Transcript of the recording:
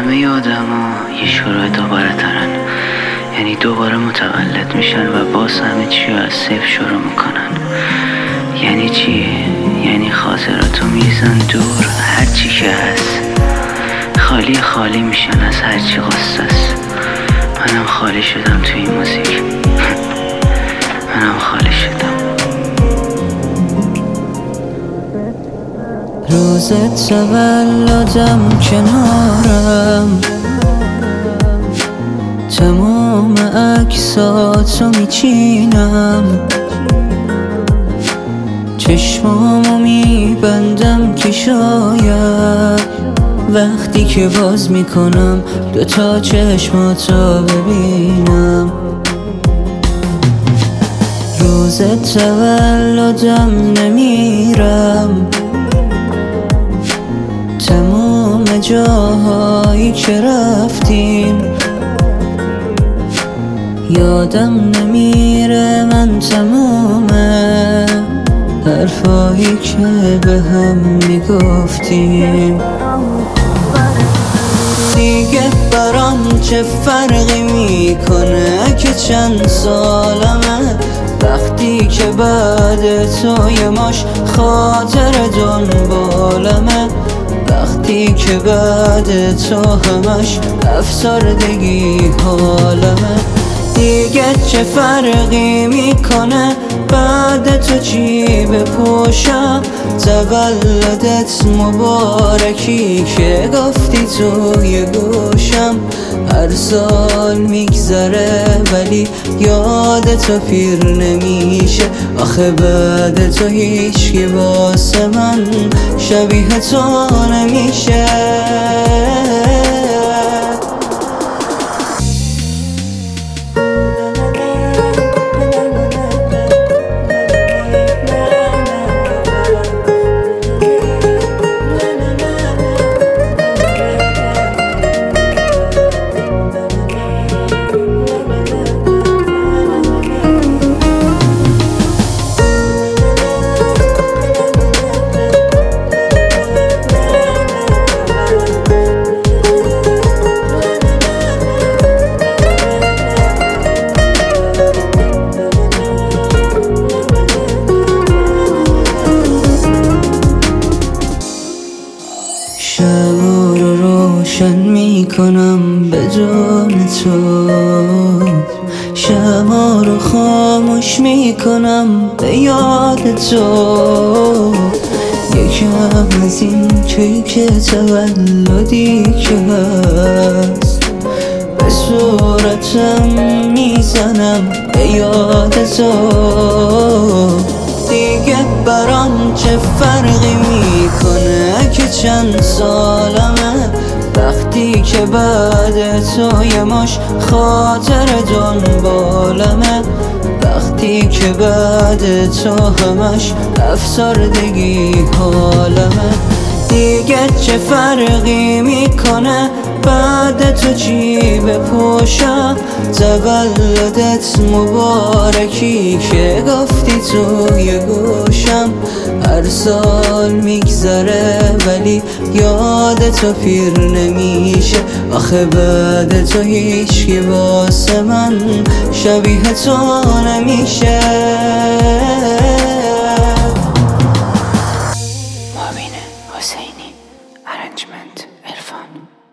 همه آدما یه شورای دوباره ترن، یعنی دوباره متولد میشن و باز همه چی رو از صفر شروع میکنن. یعنی چی؟ یعنی خاطراتو میریزن دور، هرچی که هست خالی خالی میشن از هرچی قصه است. منم خالی شدم توی این موزیک. منم خالی شدم. روز تولدم کنارم، تمام عکساتو میچینم، چشمامو میبندم که شاید وقتی که باز میکنم دوتا چشماتو ببینم. روز تولدم نمیرم، تمام جاهایی که رفتیم یادم نمیره، من تمام حرفایی که به هم میگفتیم. دیگه برام چه فرقی میکنه که چند سالمه، وقتی که بعد تو یه ماش خاطر دنبالمه، وقتی که بعد تو همش افسردگی حالمه. دیگه چه فرقی میکنه بعد تو چی بپوشم؟ تولدت مبارکی که گفتی توی گوشم. هر سال میگذره ولی یاد تو پیر نمیشه، آخه بعد تو هیچکی واسه من شبیه تو نمیشه. شبا رو روشن میکنم بدون تو، شبا رو خاموش میکنم به یاد تو. یکم از این کیک تولدی که هست به صورتم میزنم به یاد تو. دیگه برام چه فرقی میکنه که چند سالمه، وقتی که بعد تو یه ماش خاطر دنبالمه، وقتی که بعد تو همش افسردگی حالمه. دیگه چه فرقی میکنه بعد تو چی بپوشم؟ تولدت مبارکی که گفتی توی گوشم. هر سال میگذره ولی یاد تو پیر نمیشه، آخه بعد تو هیچکی واسه من شبیه تو نمیشه. مبین حسینی ارنجمنت.